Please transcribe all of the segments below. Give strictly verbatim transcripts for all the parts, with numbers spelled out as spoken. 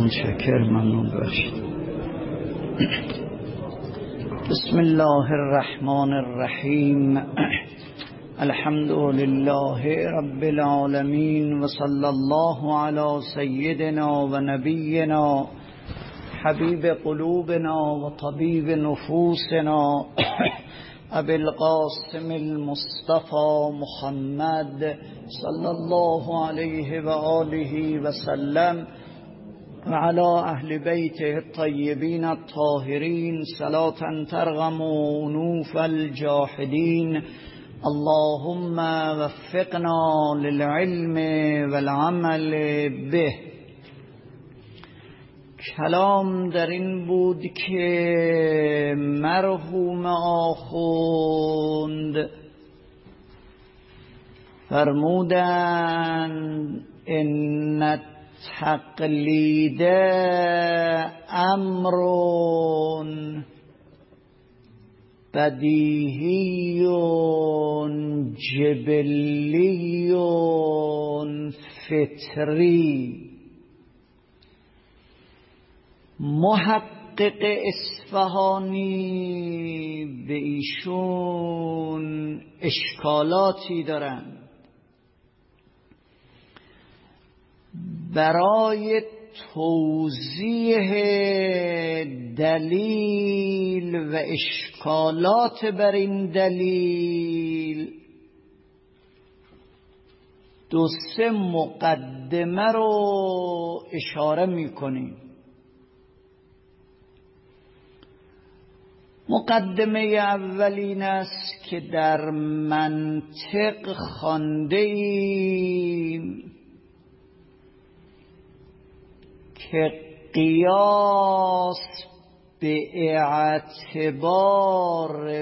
متشکر، ممنون باشید. بسم الله الرحمن الرحیم. الحمد لله رب العالمین و صلی الله علی سیدنا و نبینا حبیب قلوبنا و طبیب نفوسنا ابی القاسم المصطفى محمد صلی الله علیه و آله و سلم و علی اهل بیته الطیبین الطاهرین صلاة ترغم انوف الجاحدین. اللهم وفقنا للعلم والعمل به. کلام در این بود که مرحوم آخوند فرمودند ان تقلید امر بدیهی جبلی فطری. محقق اصفهانی به ایشون اشکالاتی دارند. برای توضیح دلیل و اشکالات بر این دلیل دو سه مقدمه رو اشاره می‌کنیم. مقدمه اولین است که در منطق خوانده ایم که قیاس به اعتبار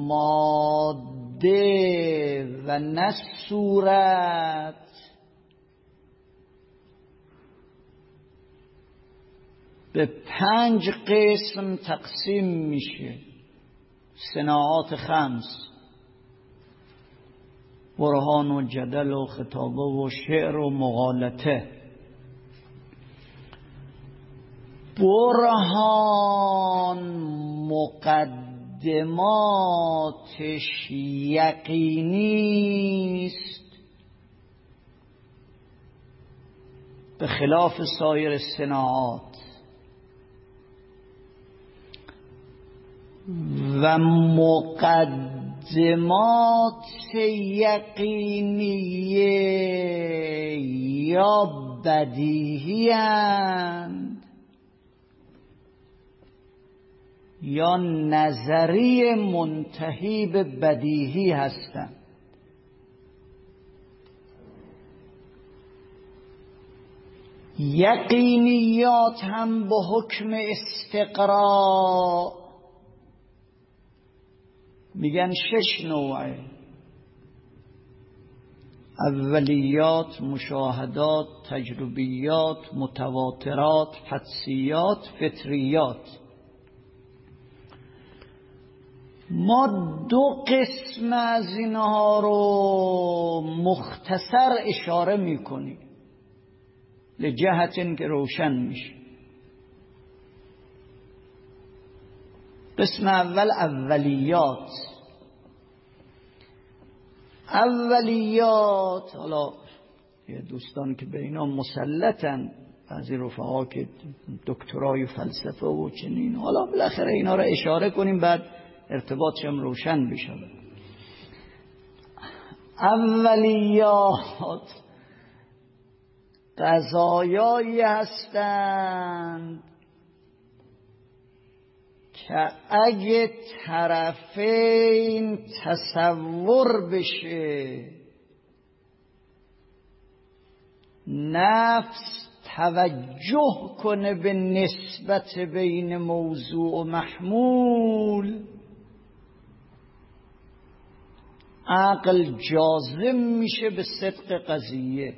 ماده و نه صورت به پنج قسم تقسیم میشه. صناعات خمس: برهان و جدل و خطابه و شعر و مغالطه. برهان مقدماتش یقینی است به خلاف سایر صناعات و مقدمات یقینیه یا بدیهی اند یا نظری منتهی به بدیهی هستند. یقینیات هم به حکم استقراء میگن شش نوعه: اولیات، مشاهدات، تجربیات، متواترات، حدسیات، فطریات. ما دو قسم از اینها رو مختصر اشاره میکنیم لجهت که روشن میشه. قسم اول اولیات. اولیات حالا یه دوستان که به اینا مسلطن، بعضی رفقا که دکترای فلسفه و چنین، حالا بالاخره اینا رو اشاره کنیم بعد ارتباطش هم روشن بشه. اولیات قضایایی هستند که اگه طرفین تصور بشه، نفس توجه کنه به نسبت بین موضوع و محمول، عقل جازم میشه به صدق قضیه.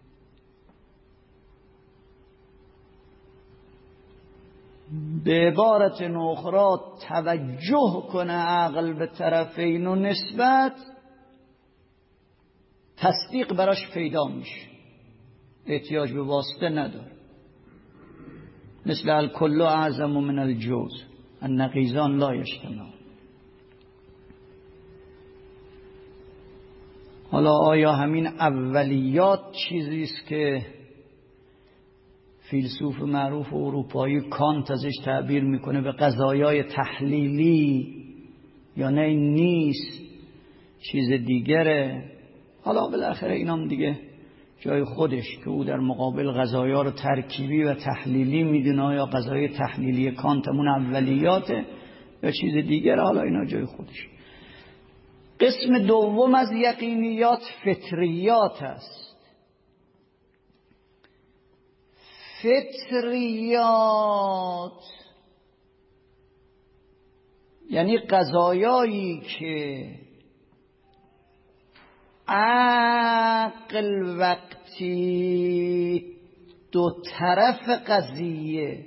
به عبارت اخرى توجه کنه عقل به طرفین و نسبت، تصدیق براش پیدا میشه، احتیاج به واسطه نداره. مثل الکل اعظم من الجزء النقیضان لا یجتمع. حالا آیا همین اولیات چیزی است که فیلسوف معروف اروپایی کانت ازش تعبیر میکنه به قضایای تحلیلی، یا نه این نیست چیز دیگره؟ حالا بالاخره اینام دیگه جای خودش که او در مقابل قضایا رو ترکیبی و تحلیلی میدونه، یا قضای تحلیلی کانت همون اولیاته یا چیز دیگره، حالا اینا جای خودش. قسم دوم از یقینیات فطریات است. فطریات یعنی قضایایی که عقل وقتی دو طرف قضیه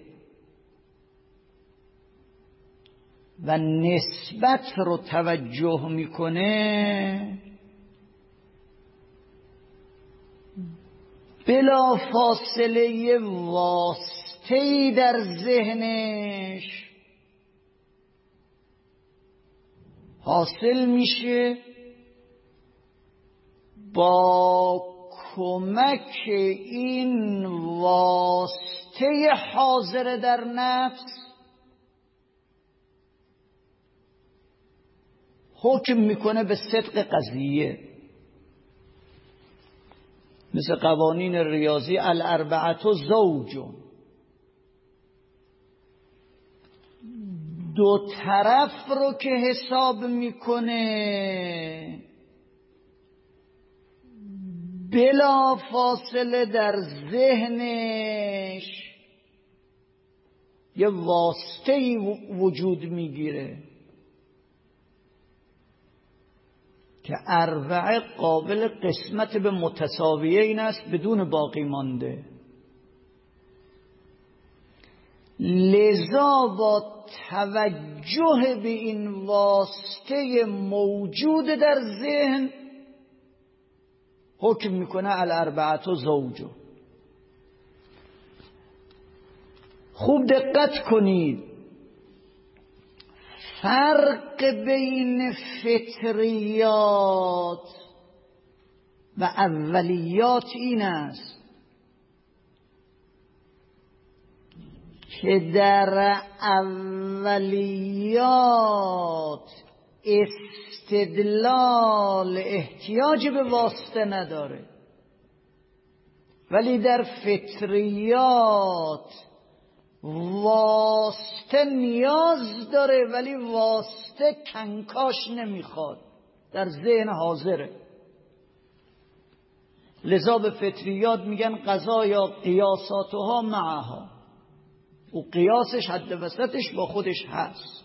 و نسبت رو توجه میکنه، بلا فاصله واسطه‌ای در ذهنش حاصل میشه، با کمک این واسطه حاضر در نفس حکم میکنه به صدق قضیه. مثل قوانین ریاضی الاربعه زوجون، دو طرف رو که حساب میکنه بلا فاصله در ذهنش یه واسطه‌ای وجود میگیره که اربعه قابل قسمت به متساویه این است بدون باقی مانده. لذا با توجه به این واسطه موجود در ذهن حکم میکنه الاربعه زوجو. خوب دقت کنید، فرق بین فطریات و اولیات این است که در اولیات استدلال احتیاج به واسطه نداره، ولی در فطریات واسطه نیاز داره، ولی واسطه کنکاش نمیخواد، در ذهن حاضره. لذا به فطریات میگن قضایا قیاساتها معها، و قیاسش حد وسطش با خودش هست.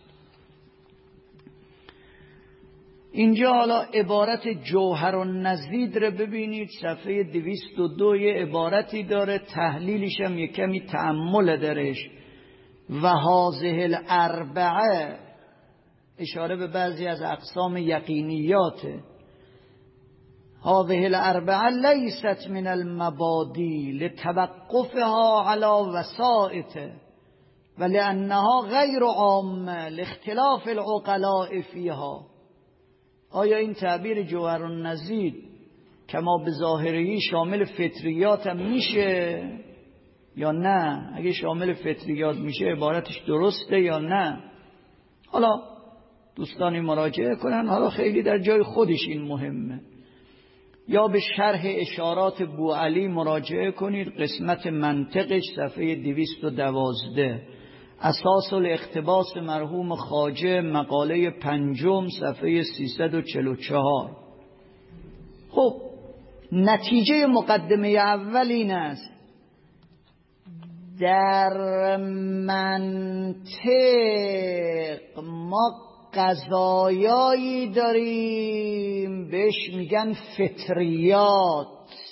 اینجا حالا عبارت جوهر النزید رو ببینید، صفحه دویست و دو یه عبارتی داره، تحلیلش هم یه کمی تأمل درش. و هذه الاربعه اشاره به بعضی از اقسام یقینیاته. هذه الاربعه لیست من المبادی لتوقفها على وسائط ولانها غیر عامه لاختلاف العقلاء فیها. آیا این تعبیر جوهر النزید کما به ظاهری شامل فطریات هم میشه یا نه؟ اگه شامل فطریات میشه عبارتش درسته یا نه؟ حالا دوستانی مراجعه کنن، حالا خیلی در جای خودش این مهمه. یا به شرح اشارات بوعلی مراجعه کنید، قسمت منطقش صفحه دویست و دوازده، اساس الاقتباس مرحوم خواجه مقاله پنجم صفحه سیصد و چهل و چهار. خب نتیجه مقدمه اول این است، در منطق ما قضایایی داریم بهش میگن فطریات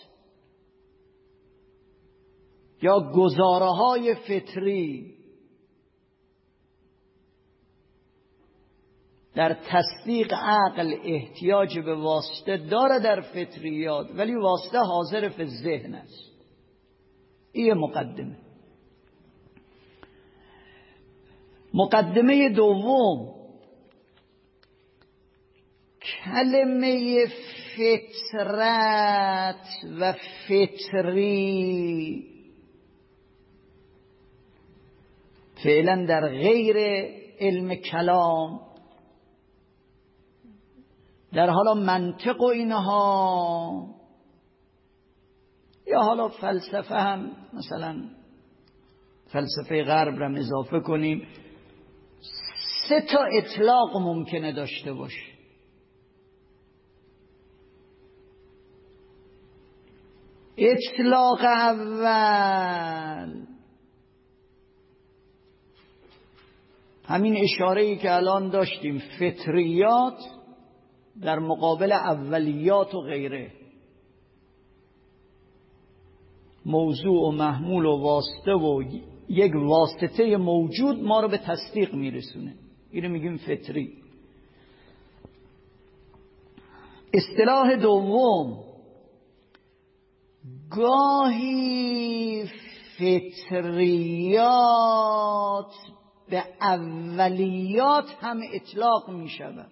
یا گزاره‌های فطری. در تصدیق عقل احتیاج به واسطه داره در فطریات، ولی واسطه حاضر فی ذهن است. این مقدمه. مقدمه دوم، کلمه فطرت و فطری فعلا در غیر علم کلام، در حالا منطق و اینها، یا حالا فلسفه هم، مثلا فلسفه غرب را اضافه کنیم، سه تا اطلاق ممکنه داشته باشه. اطلاق اول همین اشاره‌ای که الان داشتیم، فطریات در مقابل اولیات و غیره، موضوع و محمول و واسطه و یک واسطه موجود ما رو به تصدیق میرسونه، اینو میگیم فطری. اصطلاح دوم، گاهی فطریات به اولیات هم اطلاق می شود.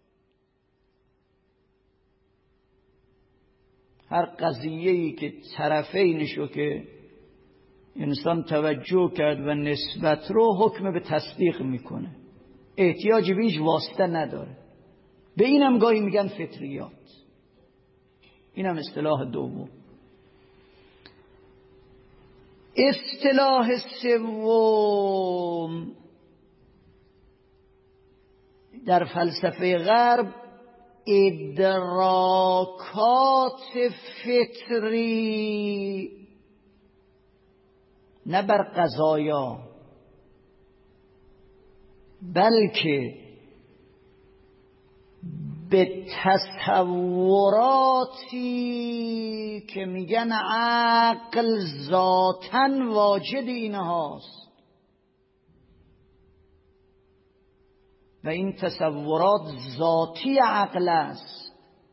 هر قضیه‌ای که طرفینشو که انسان توجه کرد و نسبت رو حکم به تصدیق میکنه، احتیاج به هیچ واسطه نداره، به اینم گاهی میگن فطریات. اینم اصطلاح دوم. اصطلاح سوم در فلسفه غرب، ادراکات فطری، نه بر قضایا، بلکه به تصوراتی که میگن عقل ذاتاً واجد اینهاست و این تصورات ذاتی عقل است.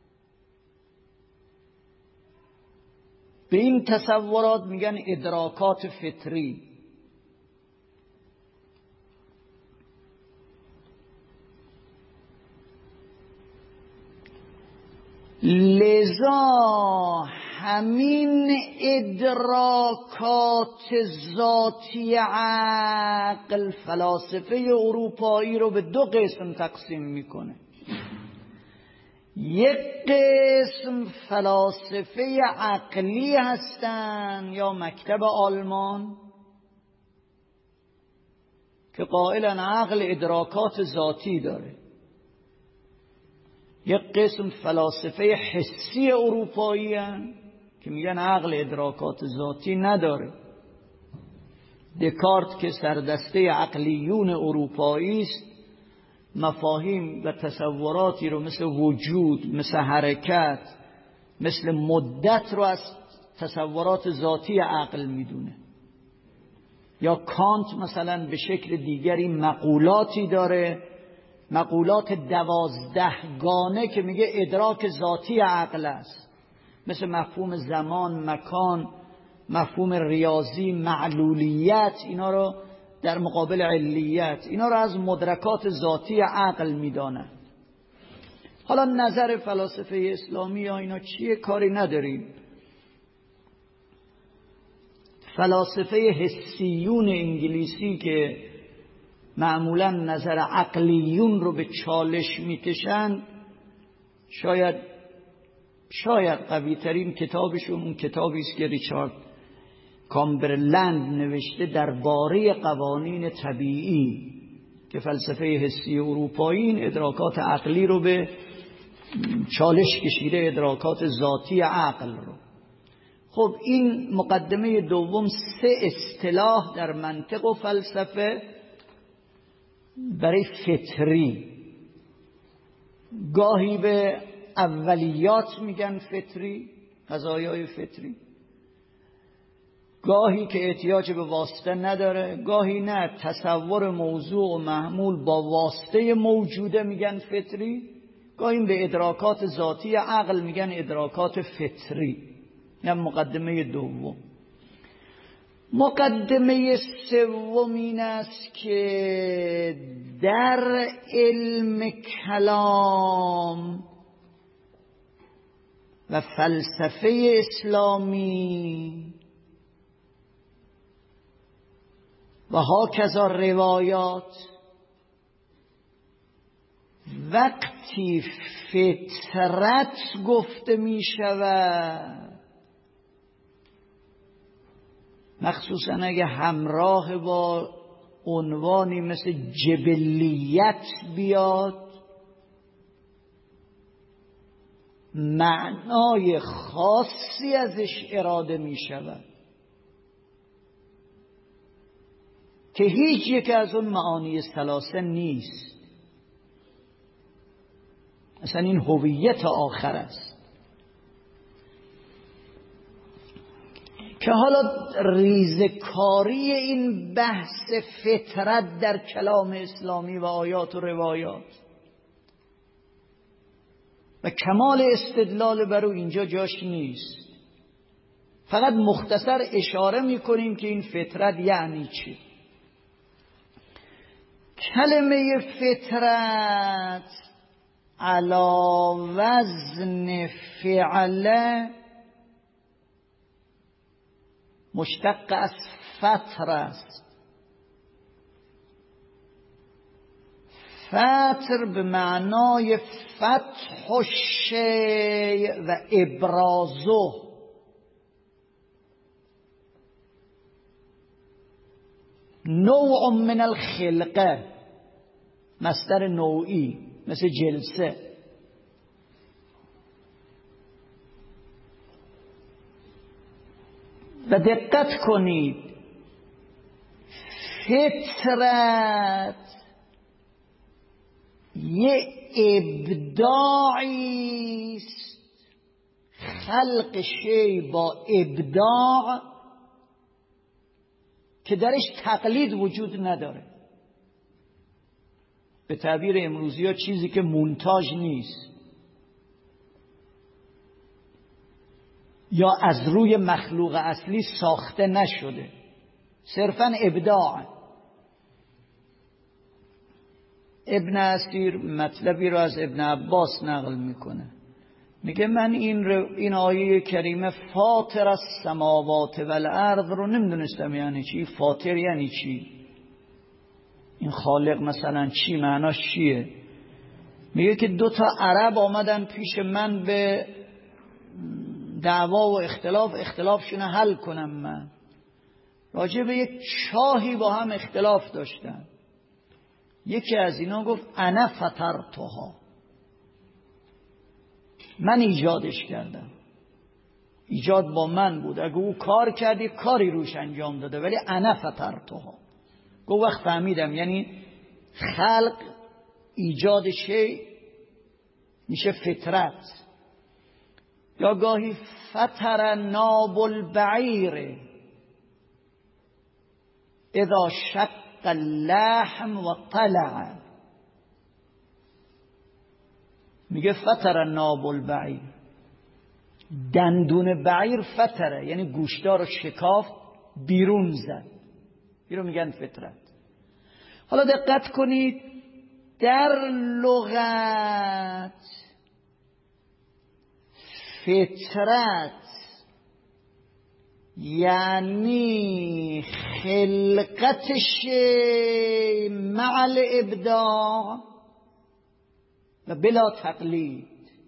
به این تصورات میگن ادراکات فطری. لذا همین ادراکات ذاتی عقل فلاسفه اروپایی رو به دو قسم تقسیم میکنه. یک قسم فلاسفه عقلی هستن یا مکتب آلمان که قائلن عقل ادراکات ذاتی داره. یک قسم فلاسفه حسی اروپایی هستن که میگن عقل ادراکات ذاتی نداره. دکارت که سردسته عقلیون اروپایی است، مفاهیم و تصوراتی رو مثل وجود، مثل حرکت، مثل مدت رو از تصورات ذاتی عقل میدونه. یا کانت مثلا به شکل دیگری مقولاتی داره، مقولات دوازدهگانه که میگه ادراک ذاتی عقل است، مثل مفهوم زمان، مکان، مفهوم ریاضی، معلولیت، اینا رو در مقابل علیت، اینا رو از مدرکات ذاتی عقل میدانند. حالا نظر فلاسفه اسلامی یا اینا چیه کاری نداریم. فلاسفه حسیون انگلیسی که معمولا نظر عقلیون رو به چالش میکشن، شاید شاید قوی ترین کتابشون اون کتابی است که ریچارد کامبرلند نوشته درباره قوانین طبیعی، که فلسفه حسی اروپایی این ادراکات عقلی رو به چالش کشیده، ادراکات ذاتی عقل رو. خب این مقدمه دوم، سه اصطلاح در منطق و فلسفه برای فطری. گاهی به اولیات میگن فطری، قضایای فطری، گاهی که احتیاج به واسطه نداره، گاهی نه، تصور موضوع و محمول با واسطه موجوده میگن فطری، گاهی به ادراکات ذاتی عقل میگن ادراکات فطری. این مقدمه دوم. مقدمه سوم این است که در علم کلام و فلسفه اسلامی و هاکذا روایات وقتی فطرت گفته می شود، مخصوصا اگه همراه با عنوانی مثل جبلیت بیاد، معنای خاصی ازش اراده می شود که هیچ یک از اون معانی ثلاثه نیست. اصلا این هویت آخر است که حالا ریزکاری این بحث فطرت در کلام اسلامی و آیات و روایات و کمال استدلال بر او اینجا جاش نیست. فقط مختصر اشاره میکنیم که این فطرت یعنی چی. کلمه فطرت علی وزن فعل مشتق از فطر است. فطر به معنای فتح الشیء و ابرازه، نوع من الخلقه، مصدر نوعی مثل جلسه. و دقت کنید فطرت یه ابداعی است، خلق شی با ابداع که درش تقلید وجود نداره. به تعبیر امروزی ها چیزی که مونتاژ نیست یا از روی مخلوق اصلی ساخته نشده، صرفاً ابداع. ابن اسیر مطلبی رو از ابن عباس نقل میکنه، میگه من این رو این آیه کریمه فاطر السماوات والارض رو نمیدونستم یعنی چی. فاطر یعنی چی؟ این خالق مثلا چی؟ معناش چیه؟ میگه که دو تا عرب آمدن پیش من به دعوا و اختلاف اختلافشون حل کنم. من راجع به یک چاهی با هم اختلاف داشتن. یکی از اینا گفت انا فطرتها، من ایجادش کردم، ایجاد با من بود، اگه او کار کردی کاری روش انجام داده، ولی انا فطرتها. گفت وقت فهمیدم یعنی خلق ایجاد شی میشه فطرت. یا گاهی فطر ناب البعیر اذا شق اللحم و طلع، میگه فطر ناب البعیر، دندون بعیر فطره یعنی گوشتار رو شکافت بیرون زد، این رو میگن فطرت. حالا دقت کنید در لغت فطرت یعنی خلقت شی مع الابداع و بلا تقلید.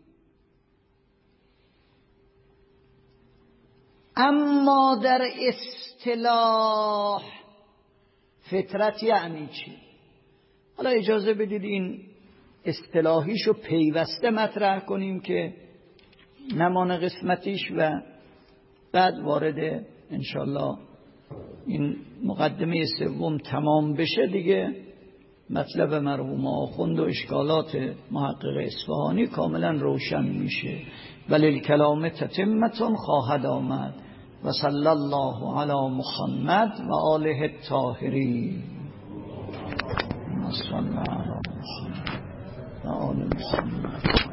اما در اصطلاح فطرت یعنی چی؟ حالا اجازه بدید این اصطلاحیشو پیوسته مطرح کنیم که نمان قسمتیش و بعد وارد انشالله این مقدمه سوم تمام بشه دیگه مطلب مرحوم آخوند و اشکالات محقق اصفهانی کاملا روشن میشه. ولی الکلام تتمتون خواهد آمد. و صلی الله علی محمد و آله الطاهرین. صلی الله علی محمد و آل محمد.